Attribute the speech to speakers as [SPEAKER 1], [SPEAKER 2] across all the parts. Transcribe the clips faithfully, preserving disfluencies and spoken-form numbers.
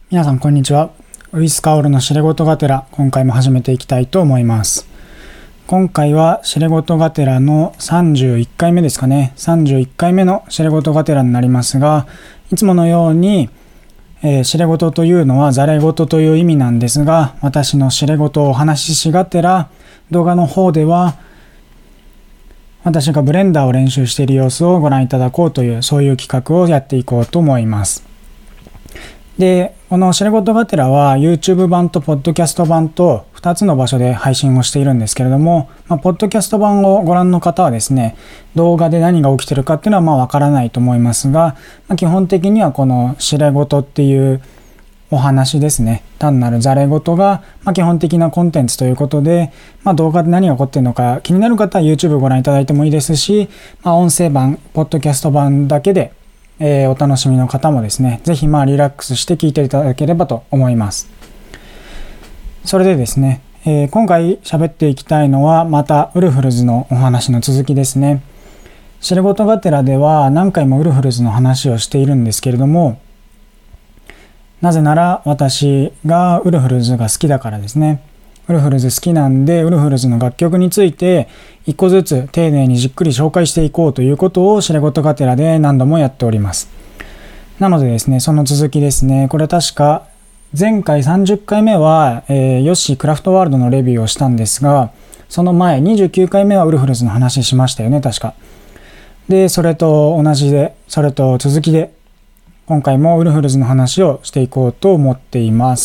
[SPEAKER 1] 皆さんこんにちは。ウィスカオルの知れごとがてら、今回も始めていきたいと思います。今回は知れごとがてらのさんじゅういっかいめですかね。さんじゅういっかいめの知れごとがてらになりますが、いつものように、えー、知れごとというのはざれごとという意味なんですが、私の知れごとをお話ししがてら、動画の方では私がブレンダーを練習している様子をご覧いただこうという、そういう企画をやっていこうと思います。で、この知れごとがてらは YouTube 版と Podcast 版とふたつの場所で配信をしているんですけれども、まあ、Podcast 版をご覧の方はですね、動画で何が起きてるかっていうのはまあわからないと思いますが、まあ、基本的にはこの知れごとっていうお話ですね、単なるざれごとがまあ基本的なコンテンツということで、まあ、動画で何が起こっているのか気になる方は YouTube ご覧いただいてもいいですし、まあ、音声版、Podcast 版だけでえー、お楽しみの方もですね、ぜひまあリラックスして聞いていただければと思います。それでですね、えー、今回喋っていきたいのはまたウルフルズのお話の続きですね。知れごとがてらでは何回もウルフルズの話をしているんですけれども、なぜなら私がウルフルズが好きだからですね。ウルフルズ好きなんで、ウルフルズの楽曲について一個ずつ丁寧にじっくり紹介していこうということを知れごとがてらで何度もやっております。なのでですね、その続きですね、これ確か前回さんじゅっかいめは、えー、ヨッシークラフトワールドのレビューをしたんですが、その前にじゅうきゅうかいめはウルフルズの話しましたよね、確か。で、それと同じで、それと続きで、今回もウルフルズの話をしていこうと思っています。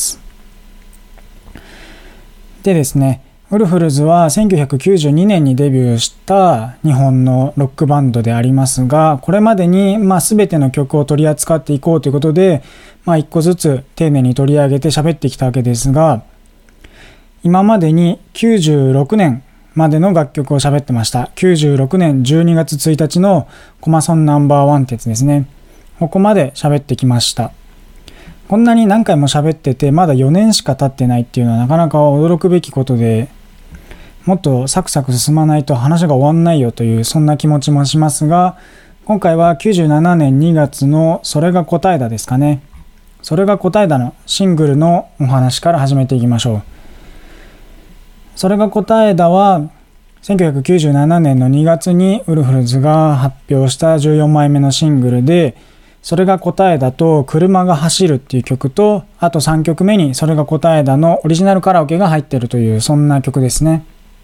[SPEAKER 1] でですね、ウルフルズはせんきゅうひゃくきゅうじゅうにねんにデビューした日本のロックバンドでありますが、これまでにまあ全ての曲を取り扱っていこうということで、まあ一個ずつ丁寧に取り上げて喋ってきたわけですが、今までにきゅうじゅうろくねんまでの楽曲を喋ってました。きゅうじゅうろくねんじゅうにがつついたちのコマソンナンバーワンってやつですね。ここまで喋ってきました。こんなに何回も喋っててまだよねんしか経ってないっていうのはなかなか驚くべきことで、もっとサクサク進まないと話が終わんないよというそんな気持ちもしますが、今回はきゅうじゅうななねんにがつのそれが答えだですかね。それが答えだのシングルのお話から始めていきましょう。それが答えだはせんきゅうひゃくきゅうじゅうななねんのにがつにウルフルズが発表したじゅうよんまいめのシングルで、それが答えだと車が走るっていう曲と、あとさんきょくめにそれが答えだのオリジナルカラオケが入ってるというそんな曲ですね。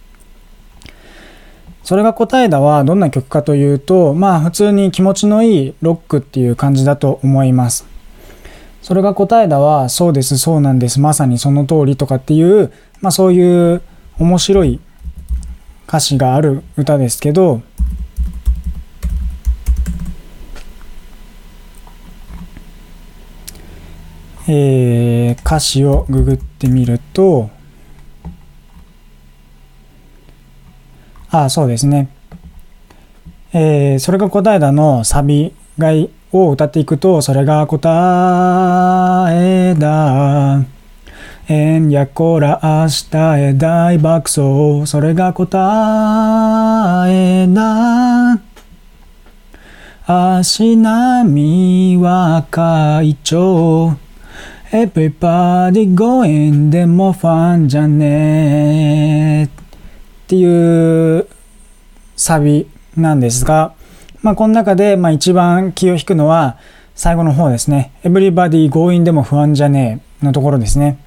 [SPEAKER 1] それが答えだはどんな曲かというと、まあ普通に気持ちのいいロックっていう感じだと思います。それが答えだはそうですそうなんですまさにその通りとかっていう、まあそういう面白い歌詞がある歌ですけど、えー、歌詞をググってみると、ああそうですね、えー、それが答えだのサビがを歌っていくと、それが答えだえんやこら明日へ大爆走、それが答えだ足並みは会長Everybody going でもファンじゃねっていうサビなんですが、まあこの中でまあ一番気を引くのは最後の方ですね。Everybody going でも不安じゃねえのところですね。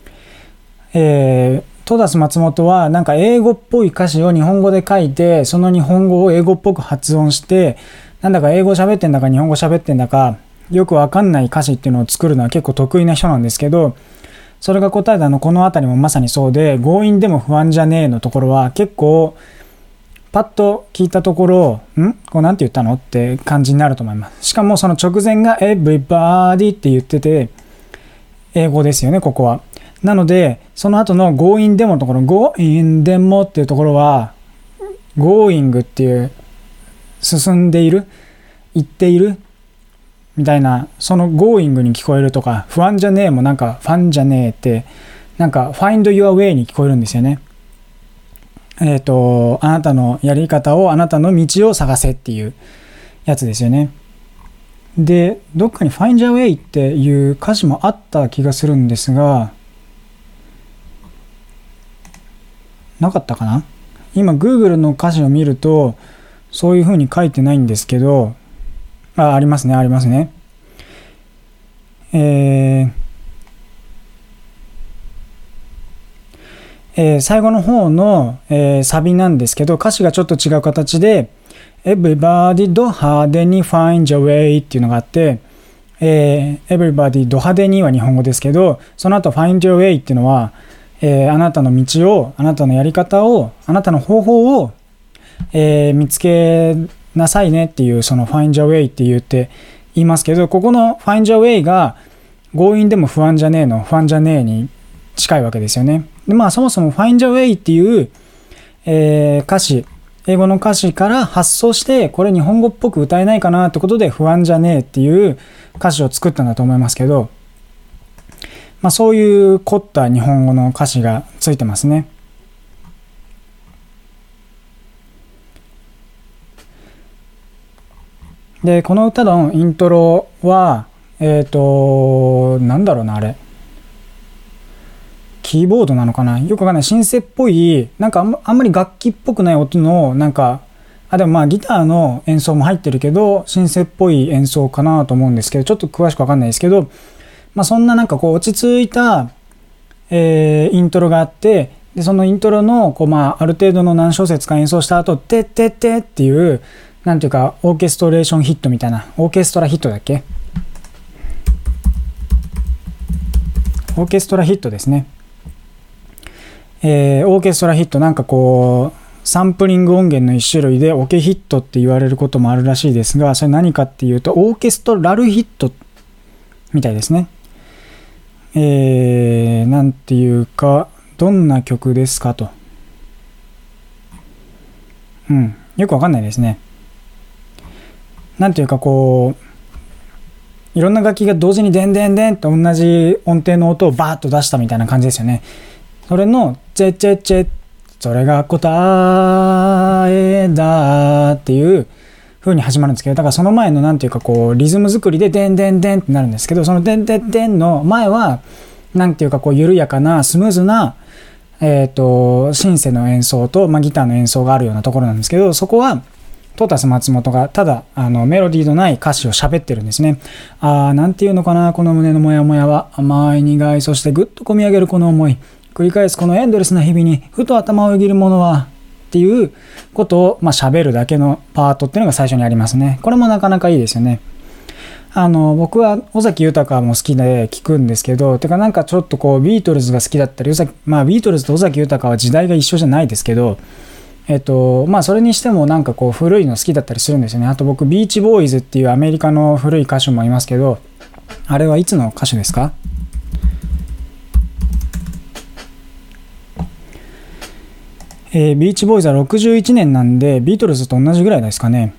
[SPEAKER 1] えー、トーダス松本はなんか英語っぽい歌詞を日本語で書いて、その日本語を英語っぽく発音して、なんだか英語喋ってんだか日本語喋ってんだかよくわかんない歌詞っていうのを作るのは結構得意な人なんですけど、それが答えたのこのあたりもまさにそうで、強引でも不安じゃねえのところは結構パッと聞いたところ、んこれなんて言ったのって感じになると思います。しかもその直前が Everybody って言ってて英語ですよね、ここは。なのでその後の Going でものところ Going でもっていうところは Going っていう進んでいる、行っているみたいな、その Going に聞こえるとか、不安じゃねえもなんかファンじゃねえってなんか Find your way に聞こえるんですよね。えっとあなたのやり方を、あなたの道を探せっていうやつですよね。 で、どっかに Find Your Way っていう歌詞もあった気がするんですが、なかったかな？今 Google の歌詞を見るとそういう風に書いてないんですけど、あ、ありますね、ありますね。えーえー、最後の方の、えー、サビなんですけど、歌詞がちょっと違う形で Everybody ド派手に Find Your Way っていうのがあって、えー、Everybody ド派手には日本語ですけど、その後 Find Your Way っていうのは、えー、あなたの道を、あなたのやり方を、あなたの方法を、えー、見つけなさいねっていう、その Find Your Way って言って言いますけど、ここの Find Your Way が強引でも不安じゃねえの不安じゃねえに近いわけですよね。で、まあそもそも Find Your Way っていう、えー、歌詞、英語の歌詞から発想して、これ日本語っぽく歌えないかなってことで不安じゃねえっていう歌詞を作ったんだと思いますけど、まあそういう凝った日本語の歌詞がついてますね。で、この歌のイントロは、えっと、なんだろうな、あれ。キーボードなのかな、よくわかんない。シンセっぽい、なんかあん ま, あんまり楽器っぽくない音の、なんか、あ、でもまあギターの演奏も入ってるけど、シンセっぽい演奏かなと思うんですけど、ちょっと詳しくわかんないですけど、まあそんななんかこう落ち着いた、えー、イントロがあって、で、そのイントロの、こうまあある程度の何小節か演奏した後、てってってっていう、なんていうか、オーケストレーションヒットみたいな、オーケストラヒットだっけ？オーケストラヒットですね。えー、オーケストラヒット、なんかこうサンプリング音源の一種類でオケヒットって言われることもあるらしいですが、それ何かっていうとオーケストラルヒットみたいですね。えー、なんていうか、どんな曲ですかと、うん、よくわかんないですね。なんていうかこういろんな楽器が同時にデンデンデンと同じ音程の音をバーッと出したみたいな感じですよね。それのチェチェチェ、それが答えだっていう風に始まるんですけど、だからその前のなんていうかこうリズム作りでデンデンデンってなるんですけど、そのデンデンデンの前はなんていうかこう緩やかなスムーズなえっとシンセの演奏と、まあ、ギターの演奏があるようなところなんですけど、そこはトータス松本がただあのメロディーのない歌詞を喋ってるんですね。あー、なんていうのかな、この胸のモヤモヤは甘い苦い、そしてぐっと込み上げるこの思い、繰り返すこのエンドレスな日々にふと頭をよぎるものはっていうことをまあ喋るだけのパートっていうのが最初にありますね。これもなかなかいいですよね。あの僕は尾崎豊も好きで聞くんですけど、てかなんかちょっとこうビートルズが好きだったり、まあビートルズと尾崎豊は時代が一緒じゃないですけど、えっとまあそれにしてもなんかこう古いの好きだったりするんですよね。あと僕ビーチボーイズっていうアメリカの古い歌手もいますけど、あれはいつの歌手ですか？えー、ビーチボーイズはろくじゅういちねんなんでビートルズと同じぐらいですかね。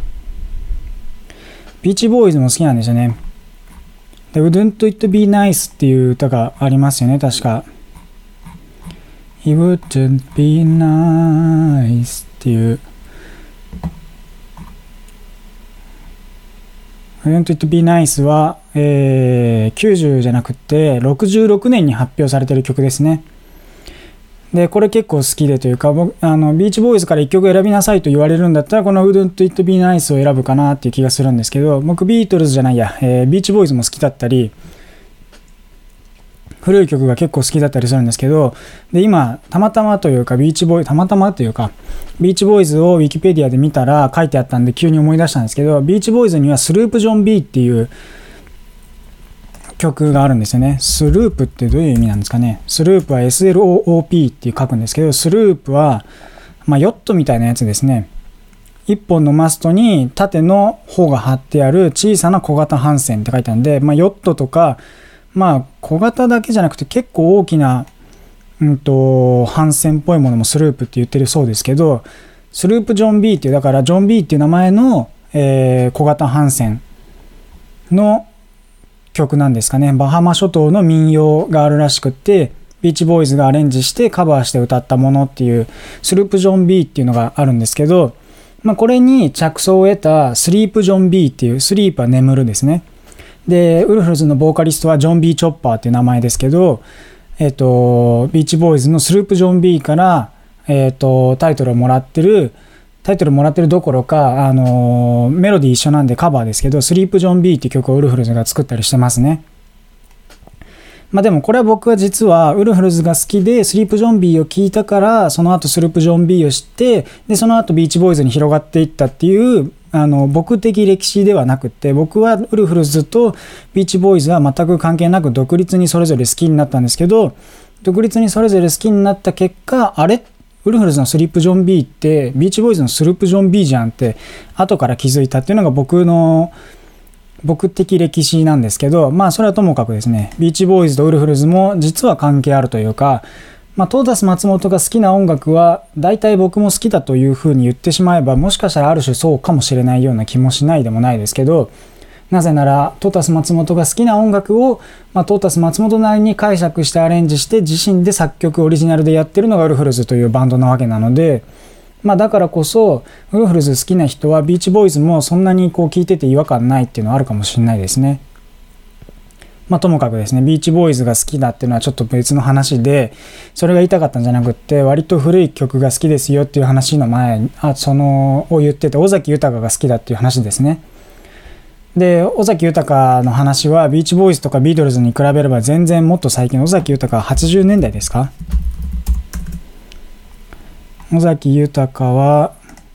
[SPEAKER 1] ビーチボーイズも好きなんですよね。で Wouldn't It Be Nice っていう歌がありますよね、確か。It wouldn't be nice っていう Wouldn't It Be Nice は、えー、きゅうじゅうじゃなくてろくじゅうろくねんに発表されている曲ですね。でこれ結構好きでというか、僕あのビーチボーイズからいっきょく選びなさいと言われるんだったらこの Wouldn't It Be Nice を選ぶかなっていう気がするんですけど、僕ビートルズじゃないや、えー、ビーチボーイズも好きだったり古い曲が結構好きだったりするんですけど、で今たまたまというかビーチボーイたまたまというかビーチボーイズをウィキペディアで見たら書いてあったんで急に思い出したんですけど、ビーチボーイズにはスループジョン B っていう曲があるんですよね。スループってどういう意味なんですかね。スループは エスエルオーオーピー って書くんですけど、スループは、まあ、ヨットみたいなやつですね。一本のマストに縦の帆が張ってある小さな小型帆船って書いてあるんで、まあ、ヨットとか、まあ、小型だけじゃなくて結構大きな、うんと、帆船っぽいものもスループって言ってるそうですけど、スループジョン B っていう、だからジョン B っていう名前の、えー、小型帆船の曲なんですかね。バハマ諸島の民謡があるらしくって、ビーチボーイズがアレンジしてカバーして歌ったものっていうスループジョン B っていうのがあるんですけど、 まあ、これに着想を得たスリープジョン B っていう、スリープは眠るですね。で、ウルフルズのボーカリストはジョン B チョッパーっていう名前ですけど、えっと、ビーチボーイズのスループジョン B から、えっと、タイトルをもらってる、タイトルもらってるどころか、あの、メロディー一緒なんでカバーですけど、スリープジョン B っていう曲をウルフルズが作ったりしてますね。まあでもこれは僕は実はウルフルズが好きでスリープジョン B を聞いたからその後スループジョン B を知ってでその後ビーチボーイズに広がっていったっていうあの僕的歴史ではなくて僕はウルフルズとビーチボーイズは全く関係なく独立にそれぞれ好きになったんですけど独立にそれぞれ好きになった結果あれウルフルズのスリープジョン B ってビーチボーイズのスループジョン B じゃんって後から気づいたっていうのが僕の僕的歴史なんですけど、まあそれはともかくですね、ビーチボーイズとウルフルズも実は関係あるというか、まあトータス松本が好きな音楽は大体僕も好きだというふうに言ってしまえばもしかしたらある種そうかもしれないような気もしないでもないですけど、なぜならトータス松本が好きな音楽を、まあ、トータス松本なりに解釈してアレンジして自身で作曲オリジナルでやってるのがウルフルズというバンドなわけなので、まあ、だからこそウルフルズ好きな人はビーチボーイズもそんなにこう聞いてて違和感ないっていうのはあるかもしれないですね。まあともかくですねビーチボーイズが好きだっていうのはちょっと別の話でそれが言いたかったんじゃなくって割と古い曲が好きですよっていう話の前にあそのを言ってて尾崎豊が好きだっていう話ですね。で尾崎豊の話はビーチボーイズとかビートルズに比べれば全然もっと最近尾崎豊ははちじゅうねんだいですか尾崎豊は、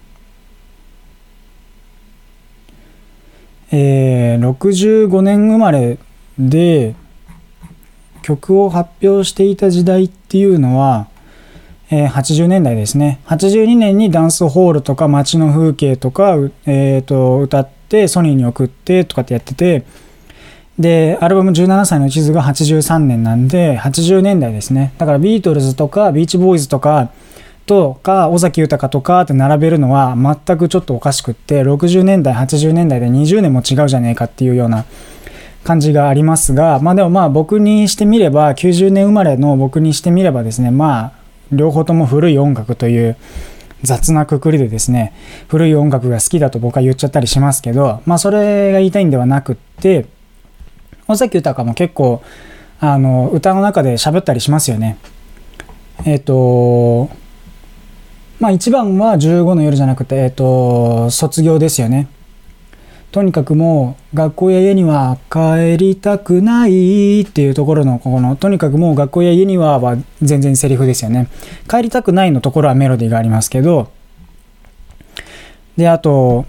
[SPEAKER 1] えー、ろくじゅうごねん生まれで曲を発表していた時代っていうのは、えー、はちじゅうねんだいですね。はちじゅうにねんにダンスホールとか街の風景とか、えー、と歌ってソニーに送ってとかってやっててでアルバムじゅうななさいの地図がはちじゅうさんねんなんではちじゅうねんだいですね。だからビートルズとかビーチボーイズとかとか尾崎豊とかって並べるのは全くちょっとおかしくってろくじゅうねんだいはちじゅうねんだいでにじゅうねんも違うじゃねえかっていうような感じがありますがまあでもまあ僕にしてみればきゅうじゅうねん生まれの僕にしてみればですねまあ両方とも古い音楽という雑なくくりでですね古い音楽が好きだと僕は言っちゃったりしますけどまあそれが言いたいんではなくって尾崎豊も結構あの歌の中で喋ったりしますよね。えっとまあ一番はじゅうごの夜じゃなくて、えっと、卒業ですよね。とにかくもう学校や家には帰りたくないっていうところのここのとにかくもう学校や家にはは全然セリフですよね。帰りたくないのところはメロディーがありますけどであと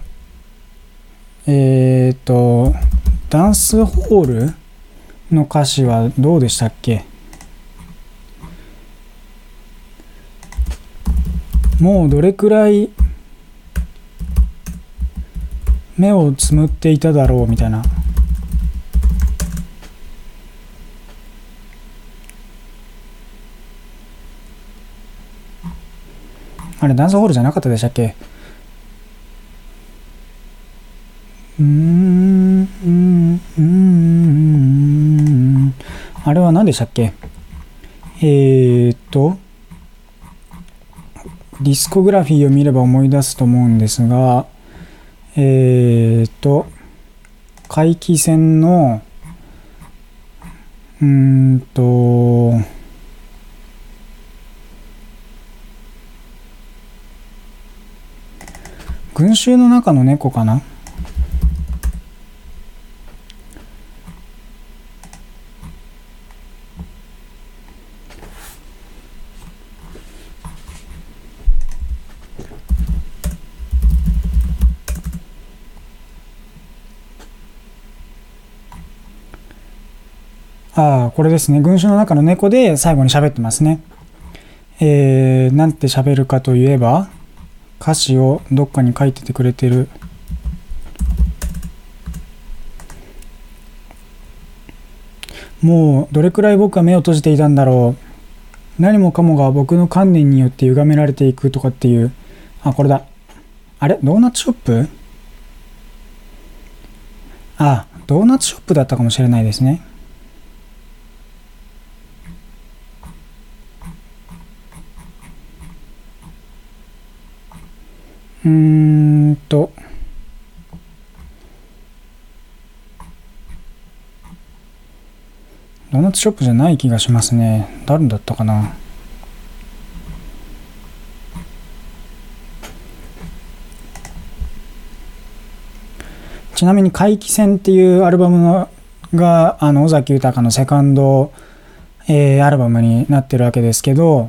[SPEAKER 1] えっとダンスホールの歌詞はどうでしたっけ。もうどれくらい目をつむっていただろうみたいなあれダンスホールじゃなかったでしたっけ。うーんうーんうーんあれは何でしたっけ。えーっとディスコグラフィーを見れば思い出すと思うんですがえーと回帰線のうーんと群衆の中の猫かな。ああ、これですね。群衆の中の猫で最後に喋ってますね。えー、なんて喋るかといえば、歌詞をどっかに書いててくれてる。もうどれくらい僕は目を閉じていたんだろう。何もかもが僕の観念によって歪められていくとかっていう。あ、これだ。あれドーナツショップ。あ、ドーナツショップだったかもしれないですね。うーんんとドーナツショップじゃない気がしますね。誰だったかな。ちなみに怪奇戦っていうアルバムのがあの尾崎豊のセカンド、えー、アルバムになってるわけですけど、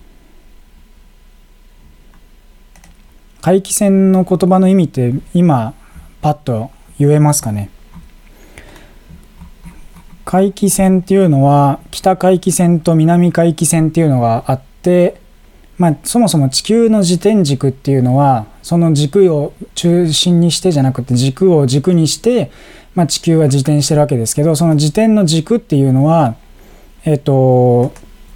[SPEAKER 1] 怪奇戦の言葉の意味って今パッと言えますかね。回帰線っていうのは北回帰線と南回帰線っていうのがあって、まあ、そもそも地球の自転軸っていうのはその軸を中心にしてじゃなくて軸を軸にして、まあ、地球は自転してるわけですけど、その自転の軸っていうのは、えっと、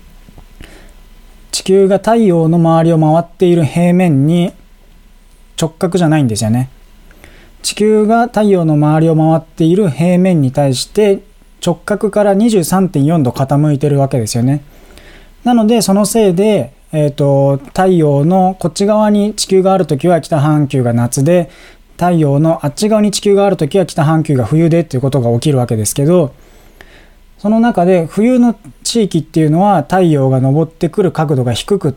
[SPEAKER 1] 地球が太陽の周りを回っている平面に直角じゃないんですよね。地球が太陽の周りを回っている平面に対して直角から にじゅうさんてんよん 度傾いてるわけですよね。なのでそのせいで、えーと、太陽のこっち側に地球があるときは北半球が夏で、太陽のあっち側に地球があるときは北半球が冬でっていうことが起きるわけですけど、その中で冬の地域っていうのは太陽が昇ってくる角度が低くって、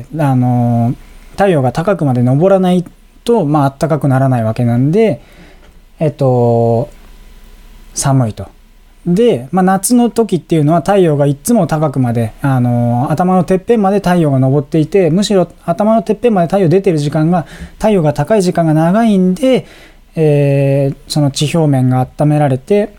[SPEAKER 1] あの太陽が高くまで昇らないと、まあ暖かくならないわけなんで、えっと寒いと。で、まあ、夏の時っていうのは太陽がいつも高くまで、あの頭のてっぺんまで太陽が昇っていて、むしろ頭のてっぺんまで太陽出てる時間が太陽が高い時間が長いんで、えー、その地表面が温められて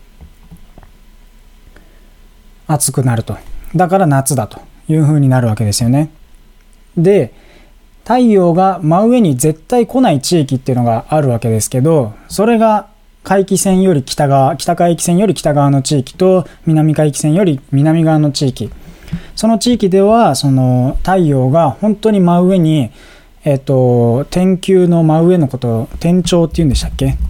[SPEAKER 1] 暑くなると。だから夏だという風になるわけですよね。で、太陽が真上に絶対来ない地域っていうのがあるわけですけど、それが回帰線より北側、北回帰線より北側の地域と南回帰線より南側の地域、その地域ではその太陽が本当に真上に、えっと天球の真上のことを天頂っていうんでしたっけ。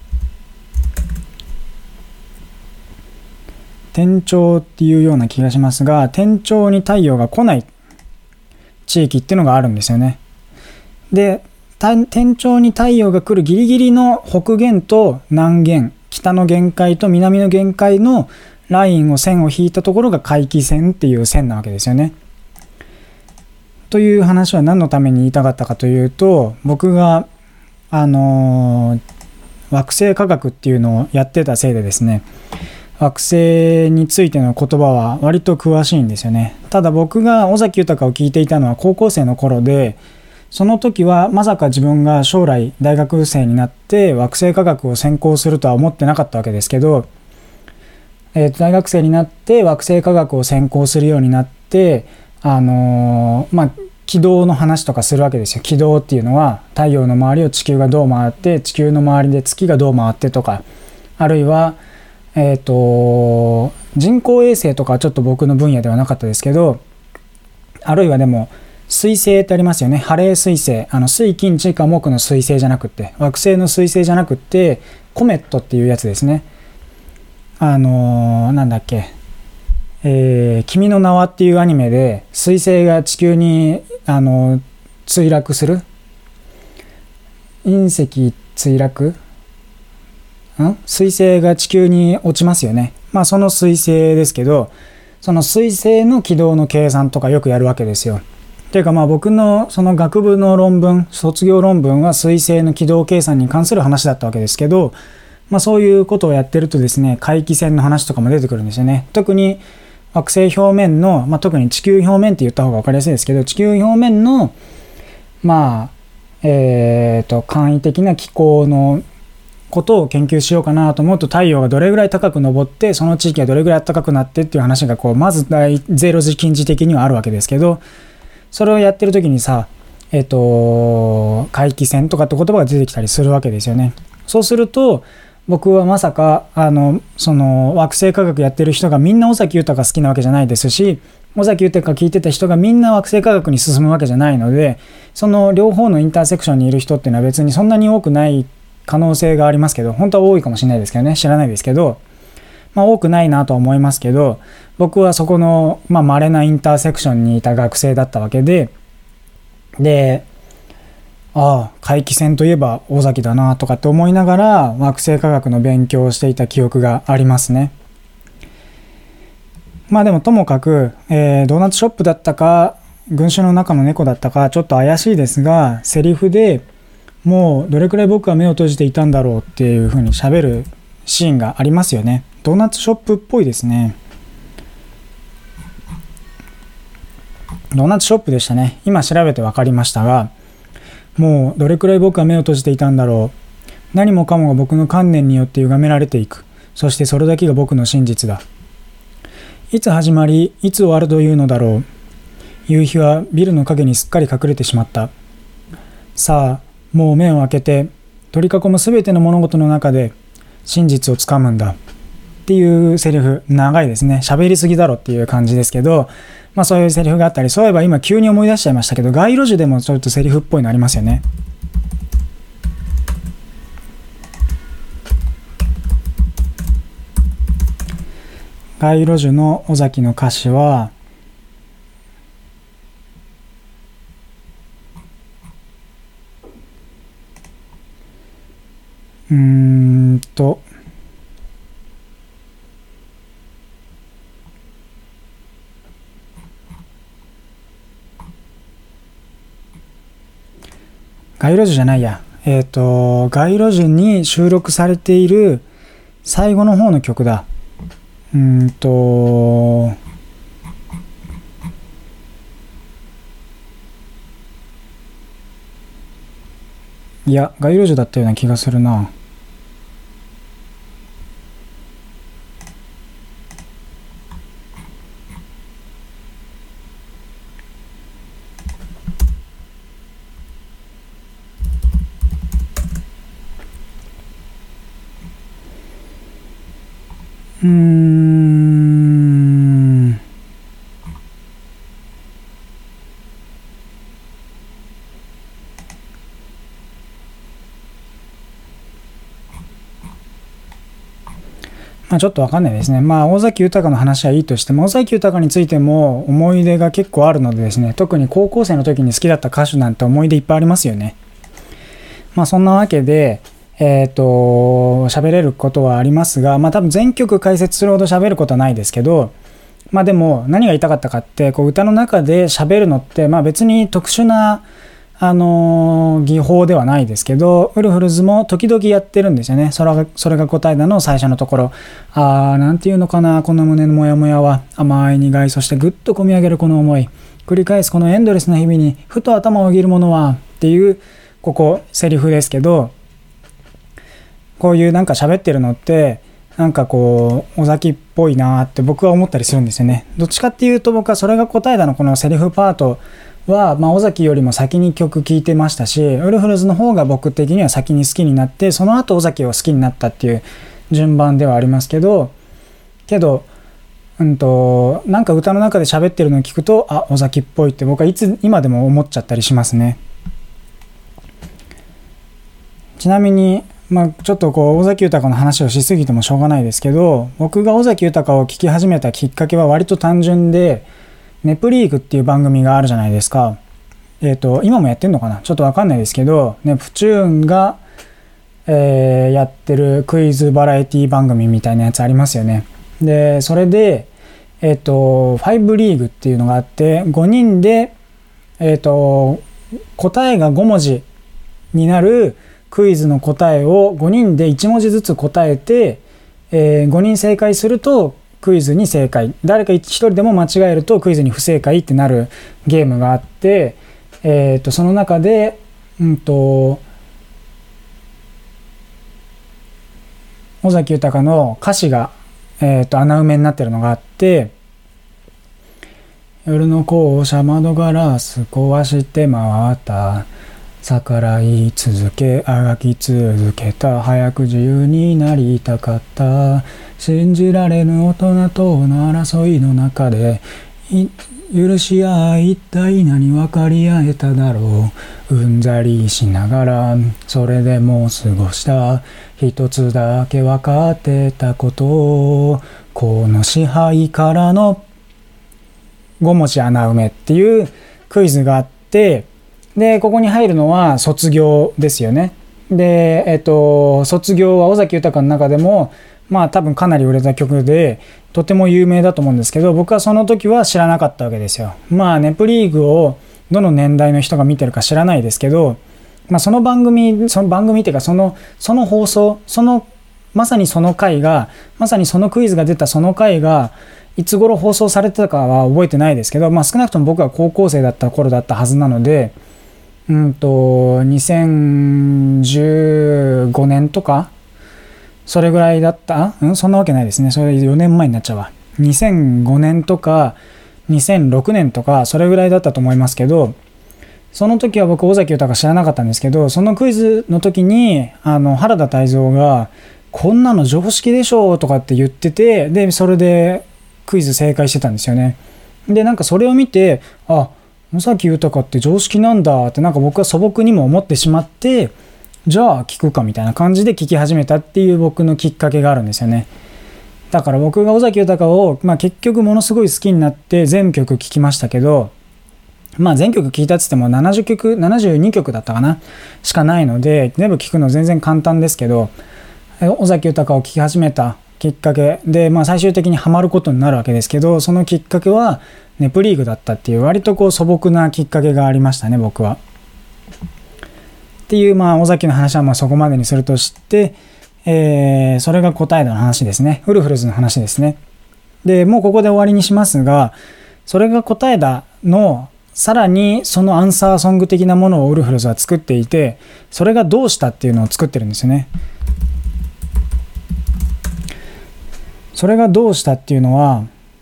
[SPEAKER 1] 天頂っていうような気がしますが、天頂に太陽が来ない地域っていうのがあるんですよね。で、天頂に太陽が来るギリギリの北限と南限、北の限界と南の限界のラインを線を引いたところが回帰線っていう線なわけですよね。という話は何のために言いたかったかというと、僕があのー、惑星科学っていうのをやってたせいでですね、惑星についての言葉は割と詳しいんですよね。ただ僕が尾崎豊を聞いていたのは高校生の頃で、その時はまさか自分が将来大学生になって惑星科学を専攻するとは思ってなかったわけですけど、えー、と大学生になって惑星科学を専攻するようになって、あのー、まあ軌道の話とかするわけですよ。軌道っていうのは太陽の周りを地球がどう回って、地球の周りで月がどう回ってとか、あるいは、えー、と人工衛星とかはちょっと僕の分野ではなかったですけど、あるいはでも水星ってありますよね。ハレー水星、あの水金地火木の水星じゃなくって、惑星の水星じゃなくってコメットっていうやつですね。あのー、なんだっけ、えー、君の名はっていうアニメで水星が地球に、あのー、墜落する、隕石墜落ん水星が地球に落ちますよね。まあその水星ですけど、その水星の軌道の計算とかよくやるわけですよ。というかまあ僕のその学部の論文、卒業論文は水星の軌道計算に関する話だったわけですけど、まあそういうことをやってるとですね、回帰線の話とかも出てくるんですよね。特に惑星表面の、まあ特に地球表面って言った方が分かりやすいですけど、地球表面のまあえーと簡易的な気候のことを研究しようかなと思うと、太陽がどれぐらい高く昇って、その地域がどれぐらい暖かくなってっていう話がこうまずゼロ時近似的にはあるわけですけど、それをやってる時にさ、えっと回帰線とかって言葉が出てきたりするわけですよね。そうすると僕はまさかあのその惑星科学やってる人がみんな尾崎豊が好きなわけじゃないですし、尾崎豊が聞いてた人がみんな惑星科学に進むわけじゃないので、その両方のインターセクションにいる人っていうのは別にそんなに多くない可能性がありますけど、本当は多いかもしれないですけどね、知らないですけど、まあ多くないなとは思いますけど、僕はそこのまあ稀なインターセクションにいた学生だったわけで、でああ回帰線といえば尾崎だなとかって思いながら惑星科学の勉強をしていた記憶がありますね。まあでもともかく、えー、ドーナツショップだったか群衆の中の猫だったかちょっと怪しいですが、セリフでもうどれくらい僕は目を閉じていたんだろうっていう風に喋るシーンがありますよね。ドーナツショップっぽいですね。ドーナツショップでしたね。今調べて分かりましたが、もうどれくらい僕は目を閉じていたんだろう。何もかもが僕の観念によって歪められていく。そしてそれだけが僕の真実だ。いつ始まり、いつ終わるというのだろう。夕日はビルの影にすっかり隠れてしまった。さあ、もう目を開けて、取り囲むすべての物事の中で真実をつかむんだ。っていうセリフ、長いですね。喋りすぎだろっていう感じですけど、まあそういうセリフがあったり、そういえば今急に思い出しちゃいましたけど、街路樹でもちょっとセリフっぽいのありますよね。街路樹の尾崎の歌詞は、うーんと、街路樹じゃないや。えっと、街路樹に収録されている最後の方の曲だ。うーんと、いや、街路樹だったような気がするな。うーん。まあちょっとわかんないですね。まあ尾崎豊の話はいいとしても、尾崎豊についても思い出が結構あるのでですね、特に高校生の時に好きだった歌手なんて思い出いっぱいありますよね。まあそんなわけで、えっと、喋れることはありますが、まあ多分全曲解説するほど喋ることはないですけど、まあでも何が言いたかったかって、こう歌の中で喋るのって、まあ別に特殊な、あのー、技法ではないですけど、ウルフルズも時々やってるんですよね。それが、それが答えなの最初のところ。あー、なんていうのかな、この胸のモヤモヤは甘い苦い、そしてぐっと込み上げるこの思い。繰り返すこのエンドレスな日々に、ふと頭をよぎるものは、っていう、ここ、セリフですけど、こういうなんか喋ってるのってなんかこう尾崎っぽいなって僕は思ったりするんですよね。どっちかっていうと僕はそれが答えだのこのセリフパートは、まあ、尾崎よりも先に曲聴いてましたし、ウルフルズの方が僕的には先に好きになって、その後尾崎を好きになったっていう順番ではありますけど、けどうんとなんか歌の中で喋ってるのを聞くと、あ、尾崎っぽいって僕はいつ今でも思っちゃったりしますね。ちなみにまあ、ちょっとこう尾崎豊の話をしすぎてもしょうがないですけど、僕が尾崎豊を聞き始めたきっかけは割と単純で、ネプリーグっていう番組があるじゃないですか。えっと今もやってんのかな、ちょっとわかんないですけど、ネプチューンが、えー、やってるクイズバラエティ番組みたいなやつありますよね。でそれでえっとファイブリーグっていうのがあって、ごにんでえっと答えがごもじになるクイズの答えをごにんでいち文字ずつ答えて、えー、ごにん正解するとクイズに正解、誰かひとりでも間違えるとクイズに不正解ってなるゲームがあって、えー、とその中で、うんと尾崎豊の歌詞が、えー、と穴埋めになってるのがあって、夜の校舎窓ガラス壊して回った逆らい続けあがき続けた、早く自由になりたかった、信じられぬ大人との争いの中で許し合い一体何分かり合えただろう、うんざりしながらそれでも過ごした一つだけ分かってたこと、この支配からのご文字穴埋めっていうクイズがあって、 で、ここに入るのは卒業ですよね。で、えっと、卒業は尾崎豊の中でも、まあ多分かなり売れた曲で、とても有名だと思うんですけど、僕はその時は知らなかったわけですよ。まあネプリーグをどの年代の人が見てるか知らないですけど、まあその番組、その番組っていうかその、その放送、その、まさにその回が、まさにそのクイズが出たその回が、いつ頃放送されてたかは覚えてないですけど、まあ少なくとも僕は高校生だった頃だったはずなので、うんと、にせんじゅうごねんとかそれぐらいだったうんそんなわけないですね。それよねんまえになっちゃうわ。にせんごねんとかにせんろくねんとかそれぐらいだったと思いますけど、その時は僕尾崎豊知らなかったんですけど、そのクイズの時にあの原田泰造がこんなの常識でしょとかって言ってて、でそれでクイズ正解してたんですよね。でなんかそれを見て、あ、尾崎豊って常識なんだってなんか僕は素朴にも思ってしまって、じゃあ聞くかみたいな感じで聞き始めたっていう僕のきっかけがあるんですよね。だから僕が尾崎豊を、まあ、結局ものすごい好きになって全曲聴きましたけど、まあ全曲聴いたっつってもななじゅっきょくななじゅうにきょくだったかなしかないので、全部聴くの全然簡単ですけど、尾崎豊を聴き始めたきっかけで、まあ、最終的にハマることになるわけですけど、そのきっかけはネプリーグだったっていう割とこう素朴なきっかけがありましたね、僕は。っていう、まあ尾崎の話はまあそこまでにするとして、えー、それが答えの話ですね。ウルフルズの話ですね。でもうここで終わりにしますが、それが答えだのさらにそのアンサーソング的なものをウルフルズは作っていて、それがどうしたっていうのを作ってるんですよね。それがどうしたっていうのは、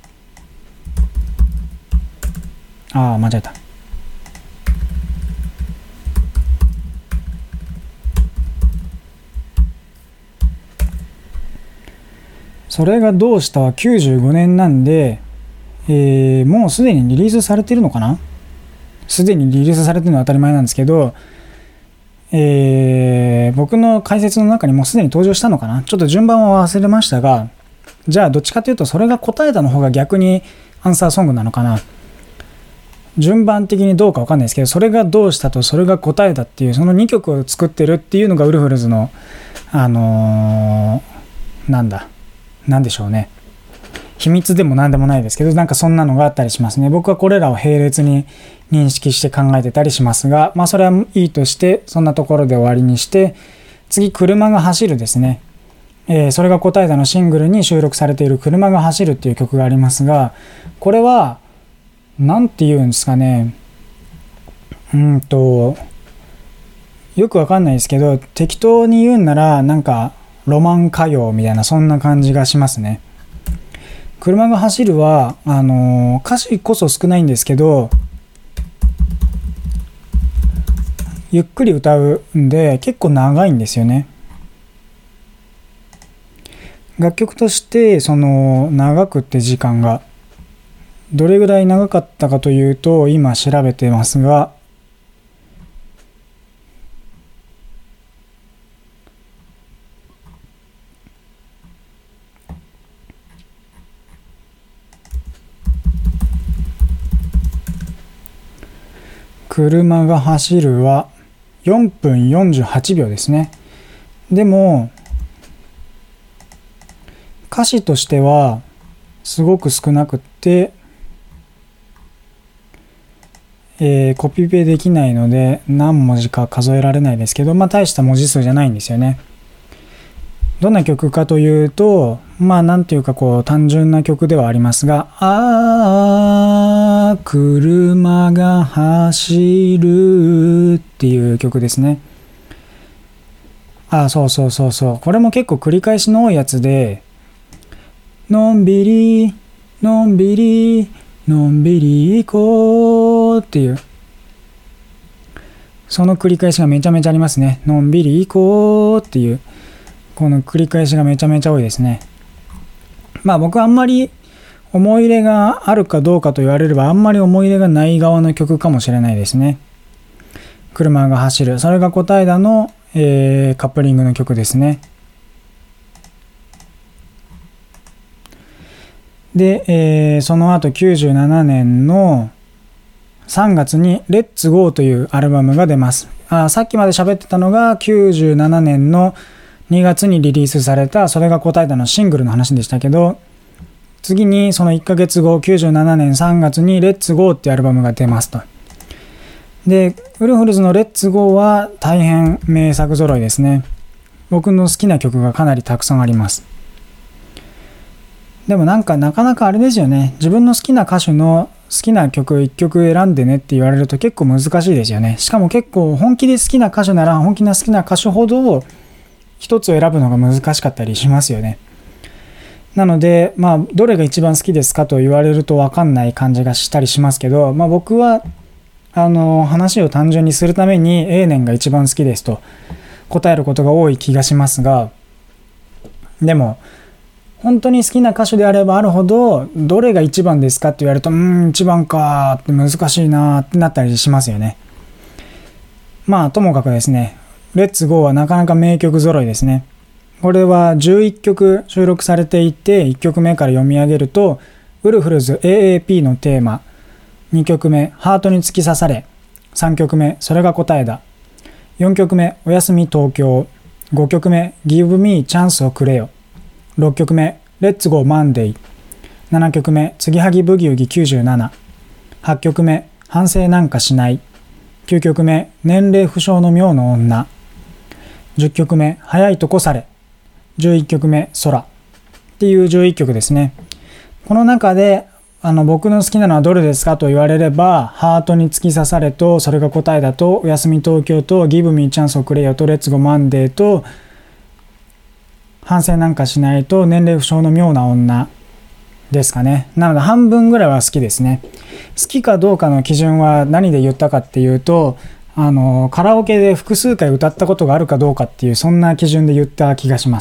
[SPEAKER 1] ああ間違えた。それがどうしたはきゅうじゅうごねんなんで、えー、もうすでにリリースされてるのかな。すでにリリースされてるのは当たり前なんですけど、えー、僕の解説の中にもうすでに登場したのかな。ちょっと順番は忘れましたが、じゃあどっちかというとそれが答えたの方が逆にアンサーソングなのかな。順番的にどうか分かんないですけど、それがどうしたとそれが答えだっていうそのにきょくを作ってるっていうのがウルフルズのあのー、なんだなんでしょうね、秘密でもなんでもないですけど、なんかそんなのがあったりしますね。僕はこれらを並列に認識して考えてたりしますが、まあそれはいいとしてそんなところで終わりにして、次車が走るですね。えー、それが答えたのシングルに収録されている車が走るっていう曲がありますが、これはなんて言うんですかね、うんとよくわかんないですけど、適当に言うんならなんかロマン歌謡みたいなそんな感じがしますね。車が走るはあのー、歌詞こそ少ないんですけどゆっくり歌うんで結構長いんですよね。楽曲としてその長くって時間がどれぐらい長かったかというと今調べてますが、車が走るはよんぷんよんじゅうはちびょうですね。でも歌詞としてはすごく少なくって、えー、コピペできないので何文字か数えられないですけど、まあ大した文字数じゃないんですよね。どんな曲かというと、まあなんていうかこう単純な曲ではありますが、あー車が走るっていう曲ですね。あ、そうそうそうそう、これも結構繰り返しの多いやつで、のんびりのんびりのんびり行こうっていうその繰り返しがめちゃめちゃありますね。のんびり行こうっていうこの繰り返しがめちゃめちゃ多いですね。まあ僕はあんまり思い入れがあるかどうかと言われればあんまり思い入れがない側の曲かもしれないですね。車が走る、それが答えだの、えー、カップリングの曲ですね。で、えー、その後きゅうじゅうななねんの、 さんがつにレッツゴーというアルバムが出ます。あ、さっきまで喋ってたのがきゅうじゅうななねんのにがつにリリースされたそれが答えたのシングルの話でしたけど、次にそのいっかげつご、きゅうじゅうななねんさんがつにレッツゴーっていうアルバムが出ますと。で、ウルフルズのレッツゴーは大変名作揃いですね。僕の好きな曲がかなりたくさんあります。でもなんかなかなかあれですよね。自分の好きな歌手の好きな曲いっきょく選んでねって言われると結構難しいですよね。しかも結構本気で好きな歌手なら本気な好きな歌手ほど一つを選ぶのが難しかったりしますよね。なのでまあどれが一番好きですかと言われると分かんない感じがしたりしますけど、まあ僕はあの話を単純にするために A 年が一番好きですと答えることが多い気がしますが、でも本当に好きな歌手であればあるほどどれが一番ですかって言われるとうーん一番かって難しいなってなったりしますよね。まあともかくですね、レッツゴーはなかなか名曲揃いですね。これはじゅういっきょく収録されていて、いっきょくめから読み上げるとウルフルズ エーエーピー のテーマ、にきょくめハートに突き刺され、さんきょくめそれが答えだ、よんきょくめおやすみ東京、ごきょくめ Give Me チャンスをくれよ、ろっきょくめレッツゴーマンデー、ななきょくめ継ぎはぎブギウギきゅうじゅうなな、はっきょくめ反省なんかしない、きゅうきょくめ年齢不詳の妙の女、じゅっきょくめ早いとこされ、じゅういっきょくめ空っていうじゅういっきょくですね。この中であの僕の好きなのはどれですかと言われれば、ハートに突き刺されとそれが答えだと、おやすみ東京と Give Me チャンスをくれよとレッツゴーマンデーと反省なんかしないと年齢不詳の妙な女ですかね。なので半分ぐらいは好きですね。好きかどうかの基準は何で言ったかっていうと、あのカラオケで複数回歌ったことがあるかどうかっていうそんな基準で言った気がします。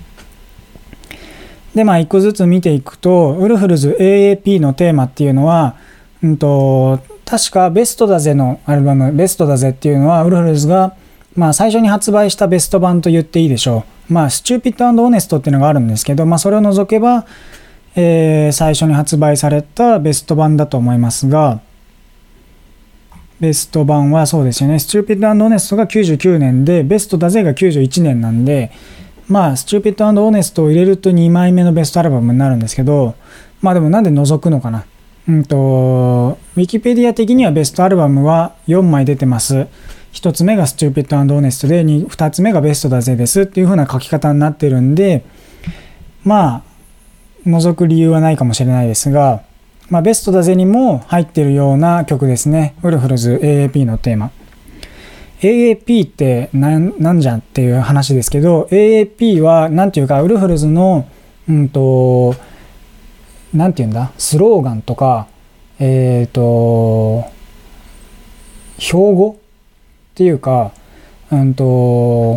[SPEAKER 1] でまあ一個ずつ見ていくと、ウルフルズ エーエーピー のテーマっていうのは、うんと確かベストだぜのアルバム、ベストだぜっていうのはウルフルズがまあ最初に発売したベスト版と言っていいでしょう。まあ、スチューピッド&オネストっていうのがあるんですけど、まあ、それを除けば、えー、最初に発売されたベスト版だと思いますが、ベスト版はそうですよね。スチューピッド&オネストがきゅうじゅうきゅうねんで、ベストだぜがきゅうじゅういちねんなんで、まあ、スチューピッド&オネストを入れるとにまいめのベストアルバムになるんですけど、まあでもなんで除くのかな。うんと、ウィキペディア的にはベストアルバムはよんまい出てます。ひとつめがスチューピッド&オネストで、ふたつめがベストだぜですっていう風な書き方になってるんで、まあ除く理由はないかもしれないですが、まあ、ベストだぜにも入ってるような曲ですね。ウルフルズ エーエーピー のテーマ。エーエーピー って何なんじゃんっていう話ですけど、 エーエーピー はなんていうかウルフルズのうんとなんていうんだスローガンとかえっと標語っていうか、うんと、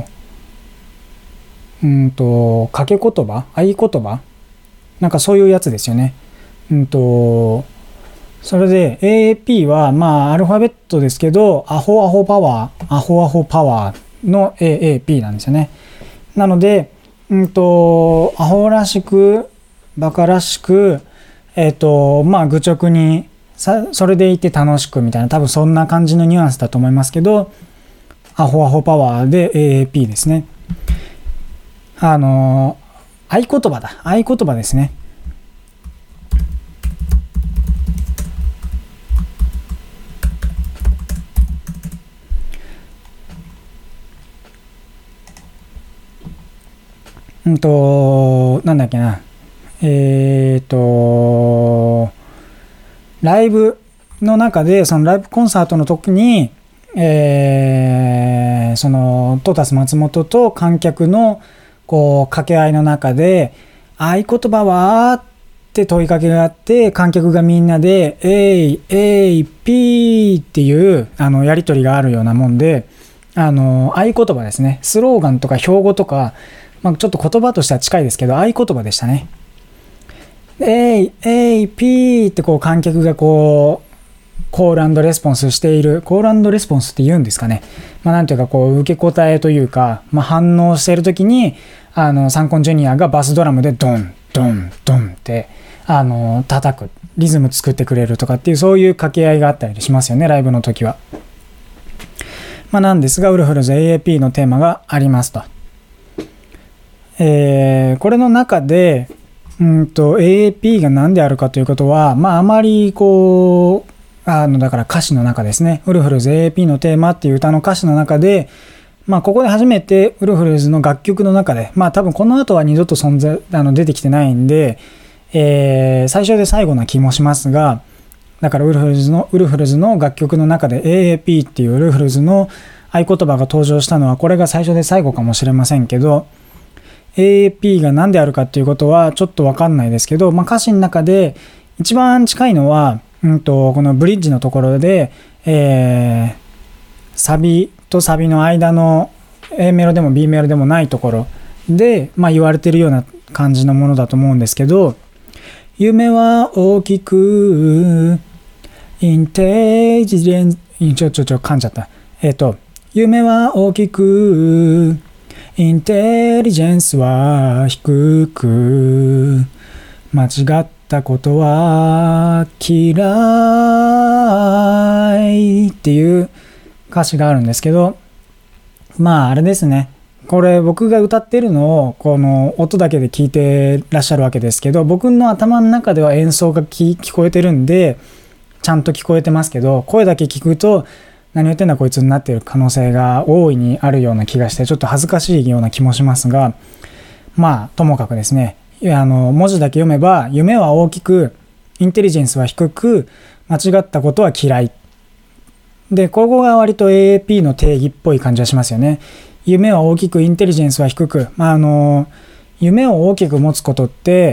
[SPEAKER 1] うんと、掛け言葉、合言葉なんかそういうやつですよね。うんと、それで エーエーピー はまあアルファベットですけど、アホアホパワー、アホアホパワーの エーエーピー なんですよね。なので、うんと、アホらしく、バカらしく、えっと、まあ愚直に、さそれでいて楽しくみたいな、多分そんな感じのニュアンスだと思いますけど、アホアホパワーで エーエーピー ですね。あの合言葉だ合言葉ですね。うんとなんだっけなえっとライブの中で、そのライブコンサートの時に、えー、そのトータス松本と観客のこう掛け合いの中で、合言葉はって問いかけがあって、観客がみんなでえいえいピーっていうあのやり取りがあるようなもんで、あの合言葉ですね。スローガンとか標語とか、まあ、ちょっと言葉としては近いですけど合言葉でしたね。えいえいピーってこう観客がこうコール&レスポンスしている、コール&レスポンスって言うんですかね。まあなんていうかこう受け答えというか、まあ、反応しているときにあのサンコンジュニアがバスドラムでドンドンドンってあの叩く、リズム作ってくれるとかっていう、そういう掛け合いがあったりしますよね、ライブの時は。まあ、なんですが、ウルフルズ エーエーピー のテーマがありますと。えー、これの中で、うんと エーエーピー が何であるかということは、まあ、あまりこう、あのだから歌詞の中ですね、ウルフルズ エーエーピー のテーマっていう歌の歌詞の中で、まあ、ここで初めてウルフルズの楽曲の中で、まあ多分この後は二度と存在あの出てきてないんで、えー、最初で最後な気もしますが、だからウルフルズのウルフルズの楽曲の中で エーエーピー っていうウルフルズの合言葉が登場したのはこれが最初で最後かもしれませんけど、 エーエーピー が何であるかっていうことはちょっと分かんないですけど、まあ、歌詞の中で一番近いのは、うんとこのブリッジのところで、えー、サビとサビの間の A メロでも B メロでもないところで、まあ、言われてるような感じのものだと思うんですけど、夢は大きくインテリジェンスちょちょちょ噛んじゃったえっと夢は大きくインテリジェンスは低く間違ったことは嫌いっていう歌詞があるんですけど、まああれですね、これ僕が歌ってるのをこの音だけで聞いてらっしゃるわけですけど、僕の頭の中では演奏が 聞, 聞こえてるんでちゃんと聞こえてますけど、声だけ聞くと何言ってんだこいつになっている可能性が大いにあるような気がして、ちょっと恥ずかしいような気もしますが、まあともかくですね、あの文字だけ読めば夢は大きくインテリジェンスは低く間違ったことは嫌いで、ここが割と エーエーピー の定義っぽい感じはしますよね。夢は大きくインテリジェンスは低く、まあ、あの夢を大きく持つことって、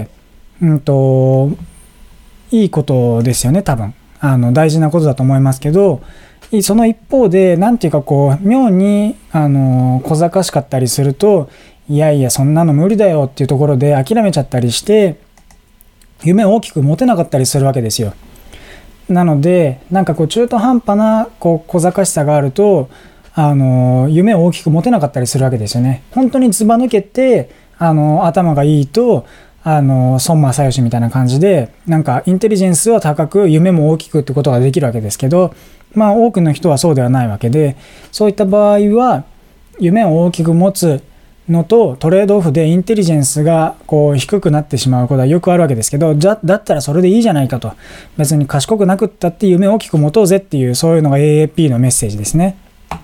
[SPEAKER 1] うんといいことですよね、多分あの大事なことだと思いますけど、その一方でなんていうかこう妙にあの小賢しかったりすると、いやいやそんなの無理だよっていうところで諦めちゃったりして夢を大きく持てなかったりするわけですよ。なのでなんかこう中途半端なこう小賢しさがあると、あの夢を大きく持てなかったりするわけですよね。本当にずば抜けてあの頭がいいと、あの孫正義みたいな感じでなんかインテリジェンスは高く夢も大きくってことができるわけですけど、まあ多くの人はそうではないわけで、そういった場合は夢を大きく持つのとトレードオフでインテリジェンスがこう低くなってしまうことはよくあるわけですけど、じゃだったらそれでいいじゃないかと、別に賢くなくったって夢を大きく持とうぜっていう、そういうのが エーエーピー のメッセージですね。